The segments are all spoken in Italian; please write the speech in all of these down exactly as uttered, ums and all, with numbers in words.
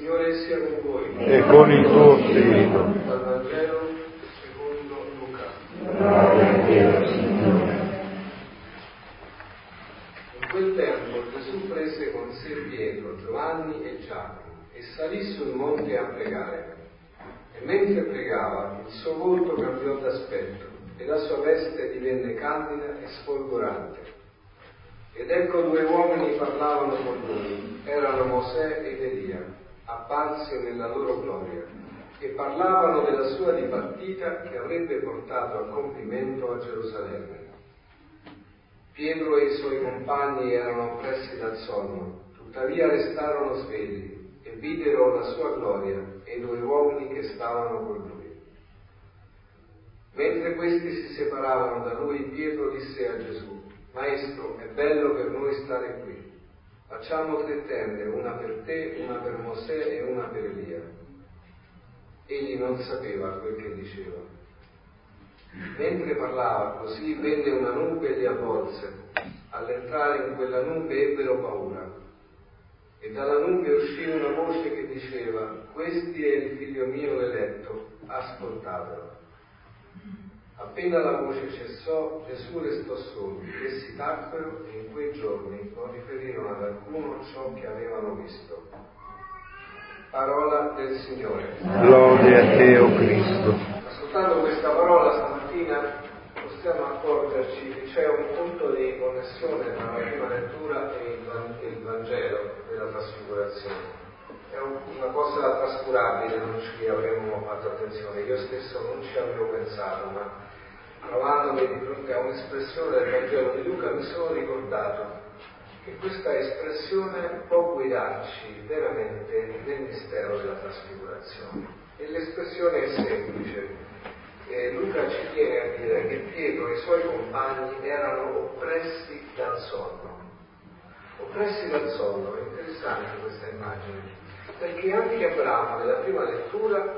Signore sia con voi. E con il tuo spirito. Dal Vangelo secondo Luca. In quel tempo Gesù prese con sé Pietro, Giovanni e Giacomo e salì sul monte a pregare. E mentre pregava, il suo volto cambiò d'aspetto e la sua veste divenne candida e sfolgorante. Ed ecco due uomini parlavano con lui, erano Mosè ed Elia, apparsi nella loro gloria, e parlavano della sua dipartita che avrebbe portato a compimento a Gerusalemme. Pietro e i suoi compagni erano oppressi dal sonno, tuttavia restarono svegli e videro la sua gloria e i due uomini che stavano con lui. Mentre questi si separavano da lui, Pietro disse a Gesù: Maestro, è bello per noi stare qui. Facciamo tre tende, una per te, una per Mosè e una per Elia. Egli non sapeva quel che diceva. Mentre parlava così, venne una nube e li avvolse. All'entrare in quella nube ebbero paura. E dalla nube uscì una voce che diceva: Questi è il figlio mio eletto, ascoltatelo. Appena la voce cessò, Gesù restò solo, essi tacquero e in quei giorni non riferirono ad alcuno ciò che avevano visto. Parola del Signore. Gloria a te, o Cristo. Ascoltando questa parola stamattina possiamo accorgerci che c'è un punto di connessione tra la prima lettura e il Vangelo della trasfigurazione. È una cosa trascurabile, non ci avremmo fatto attenzione. Io stesso non ci avevo pensato, ma trovandomi di fronte a un'espressione del Vangelo di Luca mi sono ricordato che questa espressione può guidarci veramente nel mistero della trasfigurazione. E l'espressione è semplice. E Luca ci tiene a dire che Pietro e i suoi compagni erano oppressi dal sonno. Oppressi dal sonno, è interessante questa immagine, perché anche Abramo nella prima lettura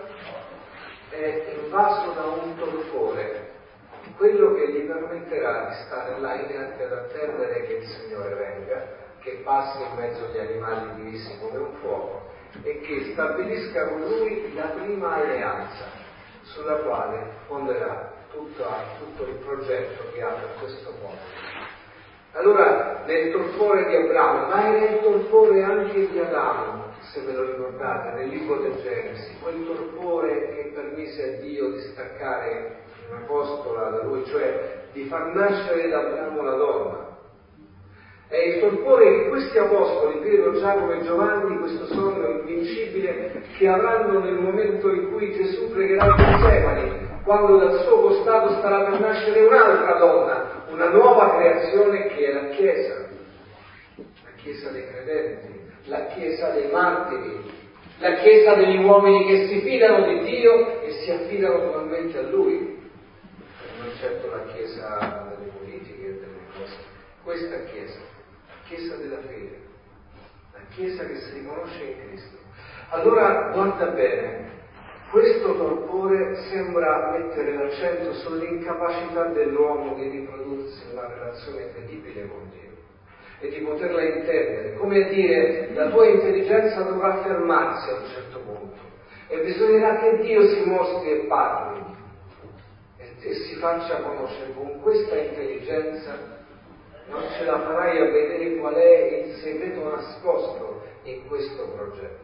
è invaso da un torpore, quello che gli permetterà di stare là inerte ad attendere che il Signore venga, che passi in mezzo agli animali divisi come un fuoco e che stabilisca con lui la prima alleanza sulla quale fonderà tutto, tutto il progetto che ha per questo mondo. Allora, nel torpore di Abramo, ma era il torpore anche di Adamo, se ve lo ricordate, nel libro del Genesi, quel torpore che permise a Dio di staccare un'apostola da lui, cioè di far nascere da Abramo la donna. È il torpore che questi apostoli, Pietro, Giacomo e Giovanni, questo sogno invincibile, che avranno nel momento in cui Gesù pregherà il Getsemani, quando dal suo costato starà per nascere un'altra donna, una nuova creazione che è la Chiesa, la Chiesa dei credenti, la Chiesa dei martiri, la Chiesa degli uomini che si fidano di Dio e si affidano totalmente a Lui, non certo la Chiesa delle politiche e delle cose, questa Chiesa, la Chiesa della fede, la Chiesa che si riconosce in Cristo. Allora guarda bene, questo torpore sembra mettere l'accento sull'incapacità dell'uomo di riprodursi una relazione credibile con Dio e di poterla intendere, come a dire, la tua intelligenza dovrà fermarsi a un certo punto e bisognerà che Dio si mostri e parli e, e si faccia conoscere. Con questa intelligenza non ce la farai a vedere qual è il segreto nascosto in questo progetto.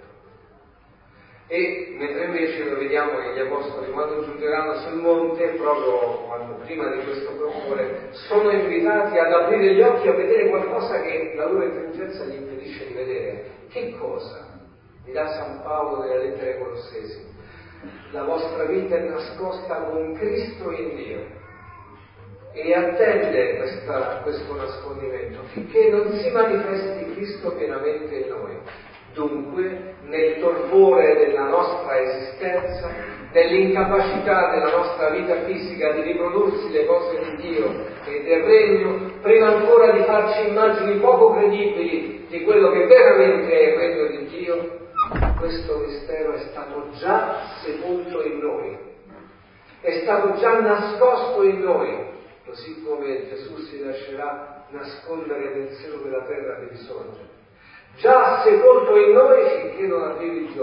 E mentre invece noi vediamo che gli apostoli, quando giungeranno sul monte, proprio quando, prima di questo torpore, sono invitati ad aprire gli occhi a vedere qualcosa che la loro intelligenza gli impedisce di vedere. Che cosa? Dirà San Paolo nelle lettere ai Colossesi: la vostra vita è nascosta con Cristo in Dio, e attende questa, questo nascondimento finché non si manifesti Cristo pienamente in noi. Dunque, nel torpore della nostra esistenza, nell'incapacità della nostra vita fisica di riprodursi le cose di Dio e del Regno, prima ancora di farci immagini poco credibili di quello che veramente è il Regno di Dio, questo mistero è stato già sepolto in noi, è stato già nascosto in noi, così come Gesù si lascerà nascondere nel seno della terra di risorgere. Già sepolto in noi finché non arrivi il giorno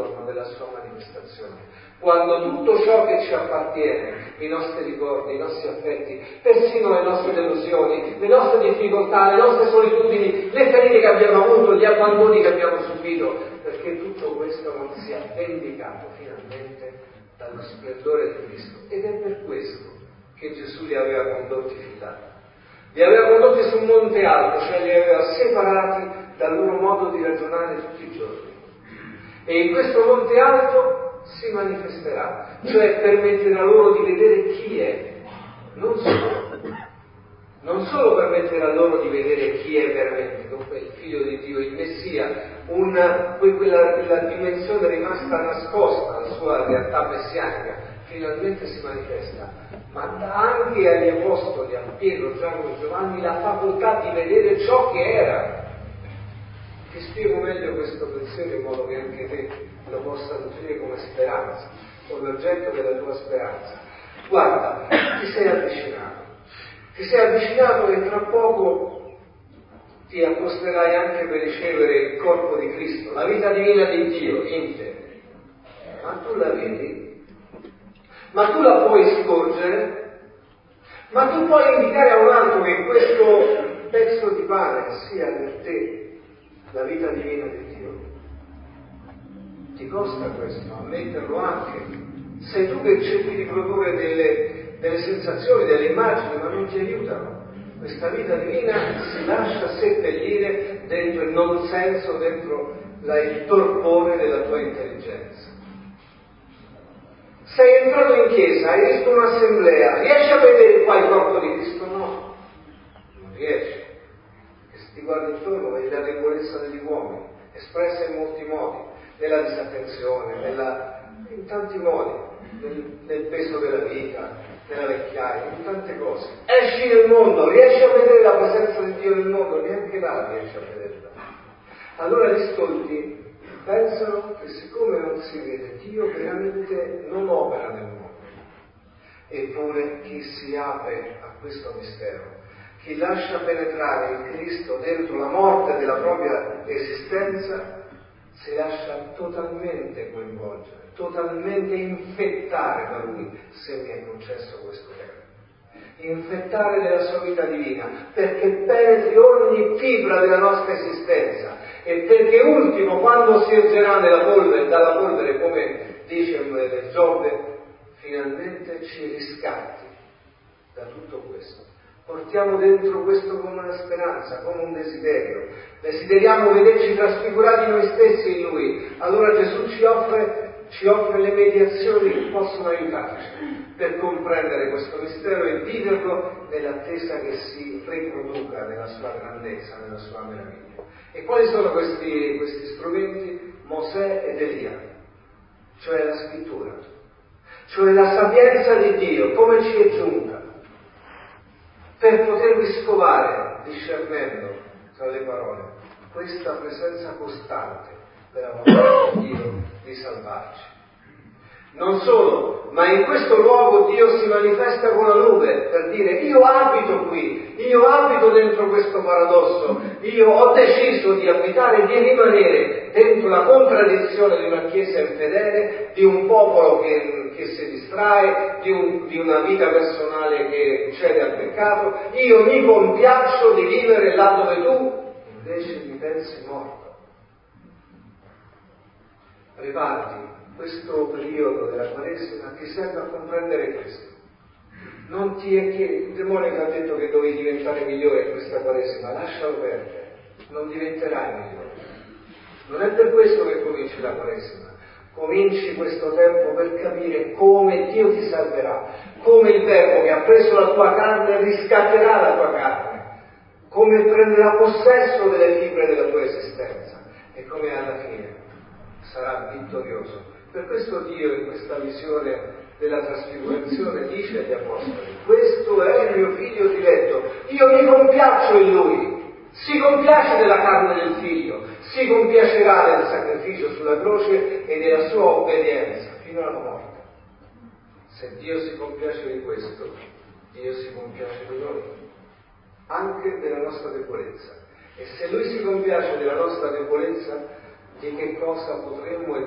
giorno della sua manifestazione. Quando tutto ciò che ci appartiene, i nostri ricordi, i nostri affetti, persino le nostre delusioni, le nostre difficoltà, le nostre solitudini, le ferite che abbiamo avuto, gli abbandoni che abbiamo subito, perché tutto questo non sia vendicato finalmente dallo splendore di Cristo. Ed è per questo che Gesù li aveva condotti fin là. Li aveva condotti su un monte alto, cioè li aveva separati dal loro modo di ragionare tutti i giorni. E in questo monte alto si manifesterà, cioè permetterà loro di vedere chi è, non solo, non solo permetterà loro di vedere chi è veramente, dunque il Figlio di Dio, il Messia, una, quella, quella dimensione rimasta nascosta alla sua realtà messianica, finalmente si manifesta, ma dà anche agli Apostoli, a Pietro, Giacomo e Giovanni, la facoltà di vedere ciò che era. Ti spiego meglio questo pensiero in modo che anche te lo possa nutrire come speranza, come oggetto della tua speranza. Guarda, ti sei avvicinato, ti sei avvicinato e tra poco ti accosterai anche per ricevere il corpo di Cristo, la vita divina di Dio in te. Ma tu la vedi? Ma tu la puoi scorgere? Ma tu puoi indicare a un altro che questo pezzo di pane sia per te la vita divina di Dio? Ti costa questo, ammetterlo anche. Sei tu che cerchi di produrre delle, delle sensazioni, delle immagini, ma non ti aiutano. Questa vita divina si lascia seppellire dentro il non senso, dentro la, il torpore della tua intelligenza. Sei entrato in chiesa, hai visto un'assemblea, riesci a vedere qua il corpo di Cristo? No, non riesci. Ti guardi intorno, vedi la debolezza degli uomini, espressa in molti modi, nella disattenzione, nella, in tanti modi, nel, nel peso della vita, nella vecchiaia, in tante cose. Esci nel mondo, riesci a vedere la presenza di Dio nel mondo, neanche là riesci a vederla. Allora gli stolti pensano che siccome non si vede, Dio veramente non opera nel mondo. Eppure chi si apre a questo mistero, chi lascia penetrare il Cristo dentro la morte della propria esistenza, si lascia totalmente coinvolgere, totalmente infettare da Lui, se mi è concesso questo termine. Infettare della sua vita divina, perché penetri ogni fibra della nostra esistenza e perché ultimo, quando si ergerà nella polvere, dalla polvere, come dice Giobbe, finalmente ci riscatti da tutto questo. Portiamo dentro questo come una speranza, come un desiderio. Desideriamo vederci trasfigurati noi stessi in Lui. Allora Gesù ci offre, ci offre le mediazioni che possono aiutarci per comprendere questo mistero e viverlo nell'attesa che si riproduca nella sua grandezza, nella sua meraviglia. E quali sono questi, questi strumenti? Mosè ed Elia, cioè la scrittura, cioè la sapienza di Dio, come ci è giunta, per potervi scovare, discernendo tra le parole, questa presenza costante della volontà di Dio di salvarci. Non solo, ma in questo luogo Dio si manifesta con la nube per dire: io abito qui, io abito dentro questo paradosso, io ho deciso di abitare, di rimanere dentro la contraddizione di una Chiesa infedele, di un popolo che, che si distrae, di, un, di una vita personale che cede al peccato. Io mi compiaccio di vivere là dove tu invece mi pensi morto. Preparati. Questo periodo della Quaresima ti serve a comprendere questo. Non ti è che il demonio ti ha detto che dovevi diventare migliore in questa Quaresima, lascialo perdere, non diventerai migliore. Non è per questo che cominci la Quaresima. Cominci questo tempo per capire come Dio ti salverà, come il Verbo che ha preso la tua carne riscatterà la tua carne, come prenderà possesso delle fibre della tua esistenza e come alla fine sarà vittorioso. Per questo Dio in questa visione della trasfigurazione dice agli Apostoli: questo è il mio figlio diletto, io mi compiaccio in lui. Si compiace della carne del figlio, si compiacerà del sacrificio sulla croce e della sua obbedienza fino alla morte. Se Dio si compiace di questo, Dio si compiace di noi, anche della nostra debolezza. E se Lui si compiace della nostra debolezza, di che cosa potremmo e dovremmo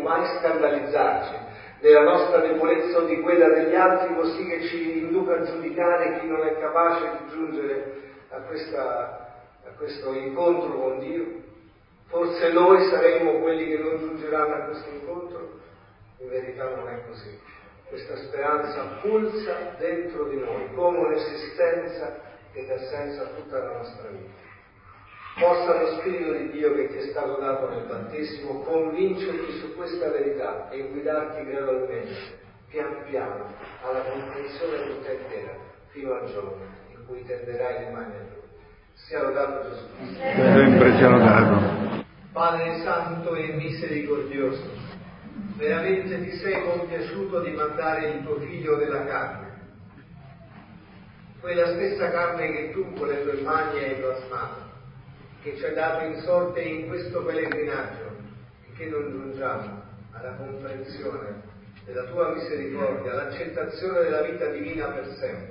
mai scandalizzarci della nostra debolezza o di quella degli altri, così che ci induca a giudicare chi non è capace di giungere a, questa, a questo incontro con Dio. Forse noi saremmo quelli che non giungeranno a questo incontro. In verità non è così. Questa speranza pulsa dentro di noi come un'esistenza che dà senso a tutta la nostra vita. Possa lo Spirito di Dio che ti è stato dato nel battesimo convincerti su questa verità e guidarti gradualmente, pian piano, alla comprensione tutta intera, fino al giorno in cui tenderai le mani a Lui. Sia lodato Gesù Cristo. Sempre sia lodato. Padre Santo e Misericordioso, veramente ti sei compiaciuto di mandare il tuo Figlio nella carne, quella stessa carne che tu con le tue mani hai plasmato, che ci hai dato in sorte in questo pellegrinaggio, e che non giungiamo alla comprensione della tua misericordia, all'accettazione della vita divina per sempre.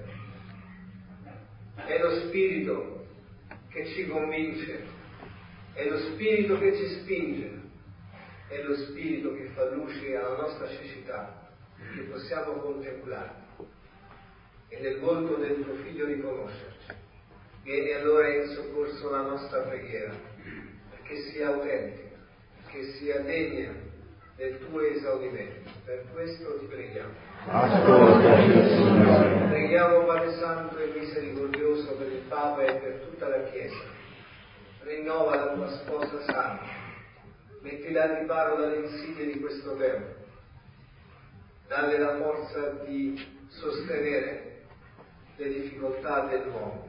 È lo Spirito che ci convince, è lo Spirito che ci spinge, è lo Spirito che fa luce alla nostra cecità, che possiamo contemplare e nel volto del tuo Figlio riconoscerci. Vieni allora in soccorso alla nostra preghiera, perché sia autentica, che sia degna del tuo esaudimento. Per questo ti preghiamo. Ascoltaci, Signore. Preghiamo, Padre Santo e Misericordioso, per il Papa e per tutta la Chiesa. Rinnova la tua sposa santa, mettila al riparo dalle insidie di questo tempo, dalle la forza di sostenere le difficoltà dell'uomo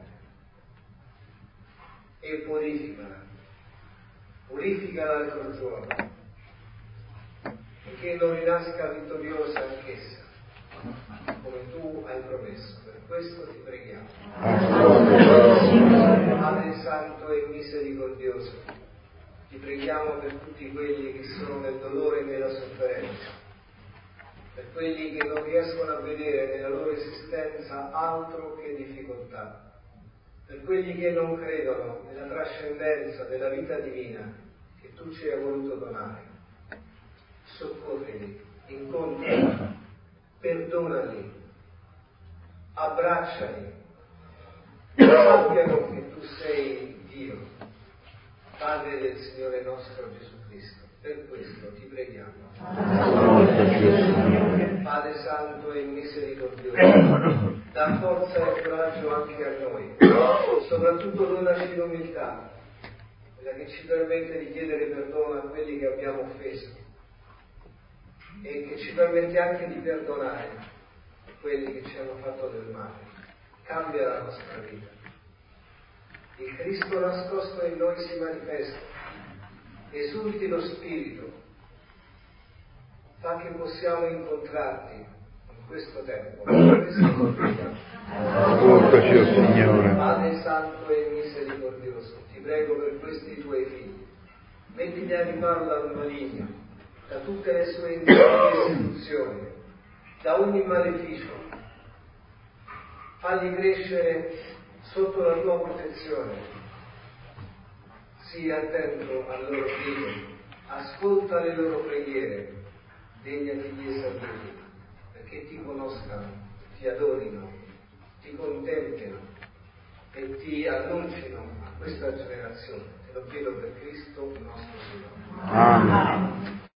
e purificala, purificala al tuo giorno, e che non rinasca vittoriosa anch'essa, come tu hai promesso. Per questo ti preghiamo. Padre Santo e Misericordioso, ti preghiamo per tutti quelli che sono nel dolore e nella sofferenza, per quelli che non riescono a vedere nella loro esistenza altro che difficoltà, per quelli che non credono nella trascendenza della vita divina che tu ci hai voluto donare. Soccorrili, incontrali, perdonali, abbracciali, sappiano che tu sei Dio, Padre del Signore nostro Gesù Cristo. Per questo ti preghiamo. Padre Santo e Misericordioso, dà forza e coraggio anche a noi, soprattutto donaci l'umiltà, quella che ci permette di chiedere perdono a quelli che abbiamo offeso e che ci permette anche di perdonare quelli che ci hanno fatto del male. Cambia la nostra vita. Il Cristo nascosto in noi si manifesta, esulti lo Spirito, fa che possiamo incontrarti in questo tempo. Ascoltaci, oh Signore. Padre Santo e Misericordioso, ti prego per questi tuoi figli, mettili a riparo dal maligno, da tutte le sue istituzioni, da ogni maleficio. Fagli crescere sotto la tua protezione. Sii attento al loro grido, ascolta le loro preghiere, degnati di esaudire, perché ti conoscano, ti adorino, ti contemplino e ti annuncino a questa generazione. Te lo chiedo per Cristo nostro Signore. Amen.